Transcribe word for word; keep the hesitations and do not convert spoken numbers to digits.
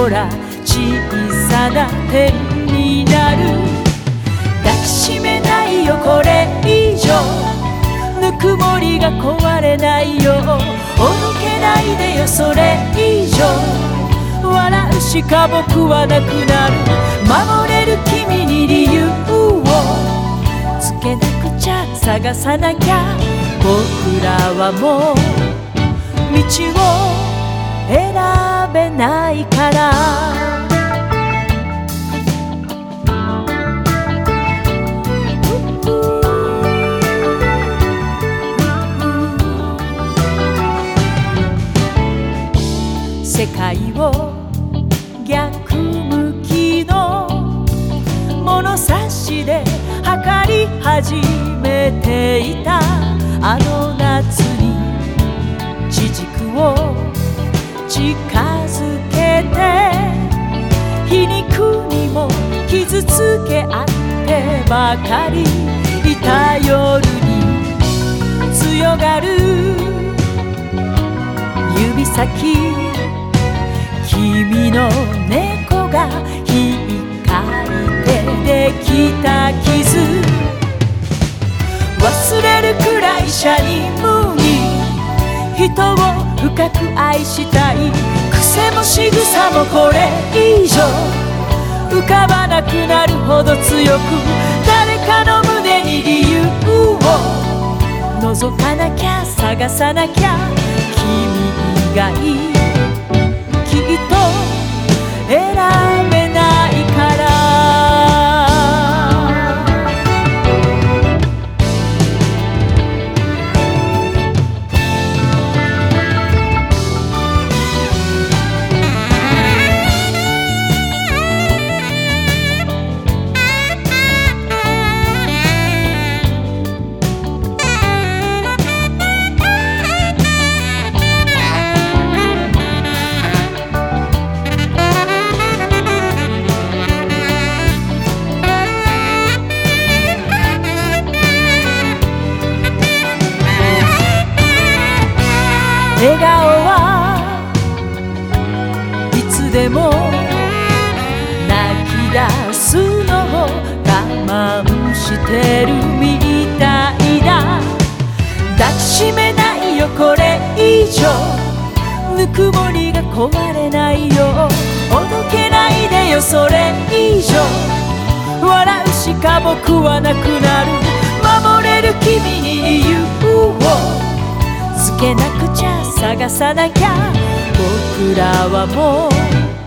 ほら小さな点になる。抱きしめないよこれ以上、ぬくもりが壊れないよ。おどけないでよそれ以上、笑うしか僕はなくなる。守れる君に理由をつけなくちゃ、探さなきゃ。僕らはもう道を選べないから。世界を逆向きの物差しで測り始めていたあの夏に、地軸を近づけて皮肉にも傷つけ合ってばかりいた夜に強がる指先、君の猫が光でできた傷、忘れるくらいシャイムに人を深く愛したい。癖も仕草もこれ以上浮かばなくなるほど強く、誰かの胸に理由を覗かなきゃ、探さなきゃ。君以外きっと選べないから。笑顔はいつでも泣き出すのを我慢してるみたいだ。抱きしめないよこれ以上、ぬくもりが壊れないよ。おどけないでよそれ以上、笑うしか僕はなくなる。守れる君に理由をつけなくちゃ、探さなきゃ。僕らはもう